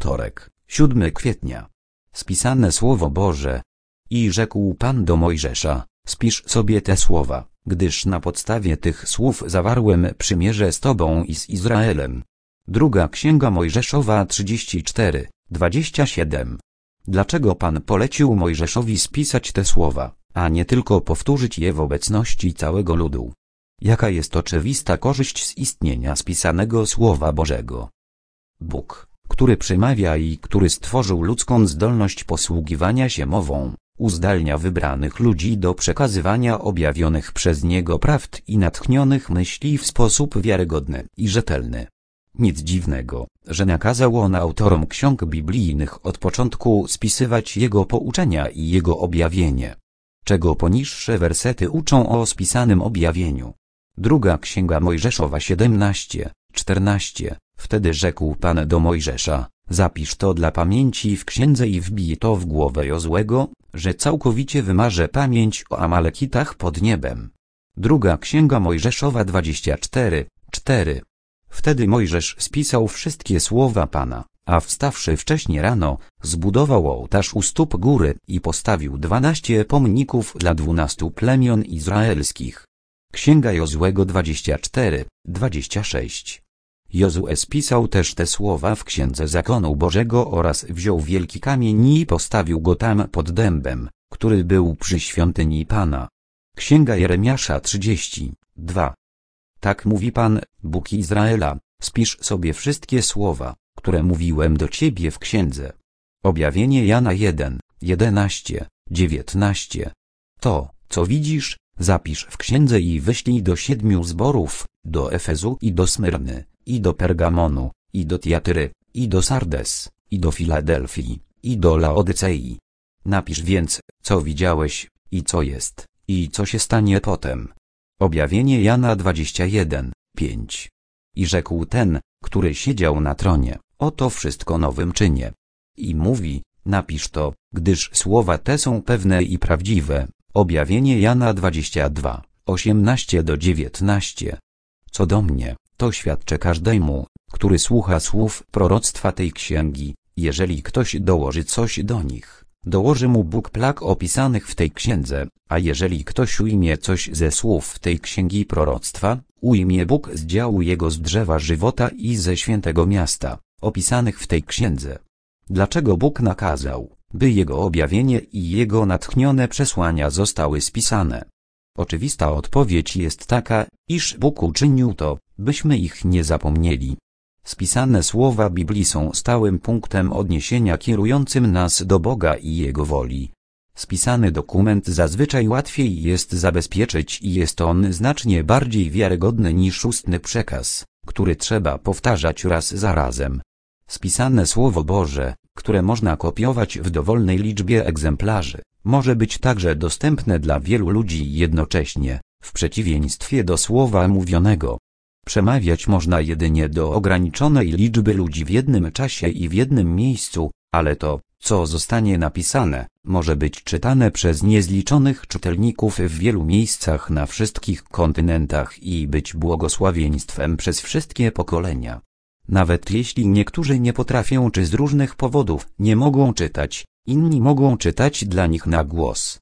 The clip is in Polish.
wtorek, 7 kwietnia. Spisane Słowo Boże. I rzekł Pan do Mojżesza: spisz sobie te słowa, gdyż na podstawie tych słów zawarłem przymierze z tobą i z Izraelem. Druga Księga Mojżeszowa 34:27. Dlaczego Pan polecił Mojżeszowi spisać te słowa, a nie tylko powtórzyć je w obecności całego ludu? Jaka jest oczywista korzyść z istnienia spisanego Słowa Bożego? Bóg, który przemawia i który stworzył ludzką zdolność posługiwania się mową, uzdalnia wybranych ludzi do przekazywania objawionych przez Niego prawd i natchnionych myśli w sposób wiarygodny i rzetelny. Nic dziwnego, że nakazał On autorom ksiąg biblijnych od początku spisywać Jego pouczenia i Jego objawienie. Czego poniższe wersety uczą o spisanym objawieniu. Druga Księga Mojżeszowa 17:14. Wtedy rzekł Pan do Mojżesza: zapisz to dla pamięci w księdze i wbij to w głowę Jozłego, że całkowicie wymarzę pamięć o Amalekitach pod niebem. Druga Księga Mojżeszowa 24:4. Wtedy Mojżesz spisał wszystkie słowa Pana, a wstawszy wcześnie rano, zbudował ołtarz u stóp góry i postawił 12 pomników dla 12 plemion izraelskich. Księga Jozłego 24:26. Jozue spisał też te słowa w Księdze Zakonu Bożego oraz wziął wielki kamień i postawił go tam pod dębem, który był przy świątyni Pana. Księga Jeremiasza 30:2. Tak mówi Pan, Bóg Izraela: spisz sobie wszystkie słowa, które mówiłem do ciebie w księdze. Objawienie Jana 1:11-19. To, co widzisz, zapisz w księdze i wyślij do 7 zborów, do Efezu i do Smyrny, i do Pergamonu, i do Tiatyry, i do Sardes, i do Filadelfii, i do Laodycei. Napisz więc, co widziałeś, i co jest, i co się stanie potem. Objawienie Jana 21:5. I rzekł ten, który siedział na tronie: oto wszystko nowym czynię. I mówi: napisz to, gdyż słowa te są pewne i prawdziwe. Objawienie Jana 22:18-19. Co do mnie, to świadczę każdemu, który słucha słów proroctwa tej księgi. Jeżeli ktoś dołoży coś do nich, dołoży mu Bóg plag opisanych w tej księdze, a jeżeli ktoś ujmie coś ze słów tej księgi proroctwa, ujmie Bóg z działu jego z drzewa żywota i ze świętego miasta, opisanych w tej księdze. Dlaczego Bóg nakazał, by Jego objawienie i Jego natchnione przesłania zostały spisane? Oczywista odpowiedź jest taka, iż Bóg uczynił to, byśmy ich nie zapomnieli. Spisane słowa Biblii są stałym punktem odniesienia kierującym nas do Boga i Jego woli. Spisany dokument zazwyczaj łatwiej jest zabezpieczyć i jest on znacznie bardziej wiarygodny niż ustny przekaz, który trzeba powtarzać raz za razem. Spisane Słowo Boże, które można kopiować w dowolnej liczbie egzemplarzy, może być także dostępne dla wielu ludzi jednocześnie, w przeciwieństwie do słowa mówionego. Przemawiać można jedynie do ograniczonej liczby ludzi w jednym czasie i w jednym miejscu, ale to, co zostanie napisane, może być czytane przez niezliczonych czytelników w wielu miejscach na wszystkich kontynentach i być błogosławieństwem przez wszystkie pokolenia. Nawet jeśli niektórzy nie potrafią czy z różnych powodów nie mogą czytać, inni mogą czytać dla nich na głos.